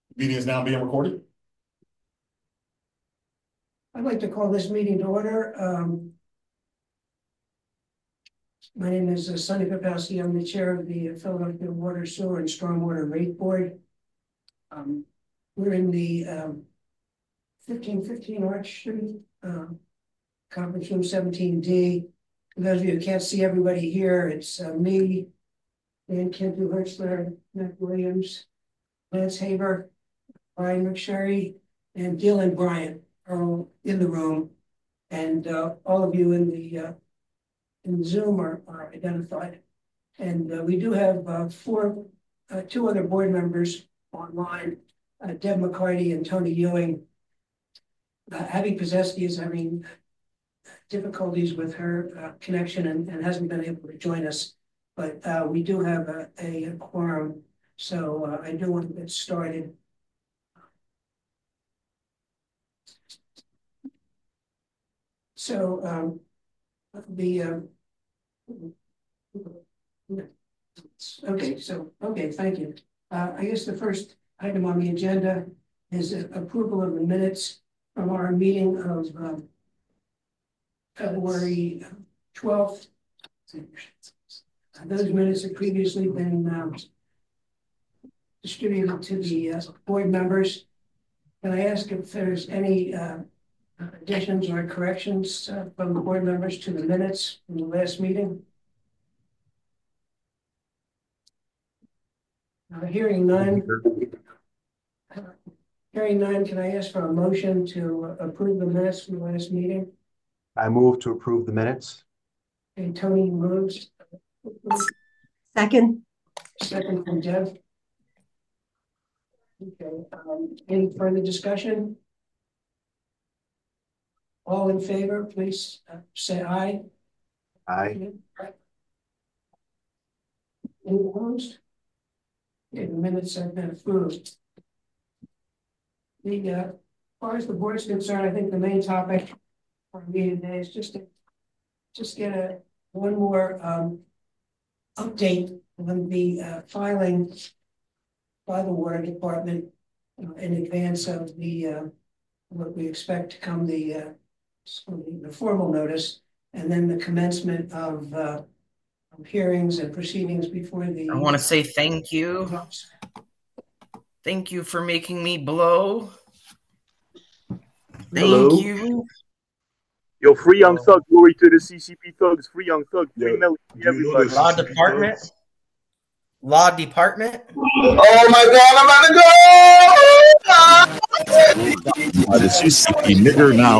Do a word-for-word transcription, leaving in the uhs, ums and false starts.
Meeting is now being recorded. I'd like to call this meeting to order. Um, my name is uh, Sonny Papowski. I'm the chair of the Philadelphia Water, Sewer, and Stormwater Rate Board. Um, we're in the um, fifteen fifteen Arch Street, uh, conference room seventeen D. For those of you who can't see everybody here, it's uh, me, Dan Kentu Hertzler, Matt Williams, Lance Haber, Brian McSherry, and Dylan Bryant are all in the room. And uh, all of you in the uh, in Zoom are, are identified. And uh, we do have uh, four, uh, two other board members online, uh, Deb McCarty and Tony Ewing. Uh, Abby Pozeski is having difficulties with her uh, connection and, and hasn't been able to join us. But uh, we do have a, a quorum, so uh, I do want to get started. So um, the uh, okay, so okay, thank you. Uh, I guess the first item on the agenda is approval of the minutes from our meeting of um, February twelfth. Those minutes have previously been um, distributed to the uh, board members. Can I ask if there's any uh, additions or corrections uh, from the board members to the minutes from the last meeting? Uh, hearing none. Uh, hearing none, can I ask for a motion to approve the minutes from the last meeting? I move to approve the minutes. And Tony moves. Second. Second from Deb. Okay. Um, any further discussion? All in favor, please uh, say aye. Aye. Any opposed? Okay, the minutes have been approved. The, uh, as far as the board is concerned, I think the main topic for me today is just to just get a one more um, update on the uh, filing by the water department uh, in advance of the uh, what we expect to come the, uh, the the formal notice, and then the commencement of, uh, of hearings and proceedings before the. I want to say thank you. Thank you for making me blow. Thank Hello. you. Yo, free Young Thug, glory to the C C P thugs, free Young Thug, free Yo, Melly, do you know everybody. this? Law department. Law department. Oh my God, I'm about to go! Uh, the C C P nigger now.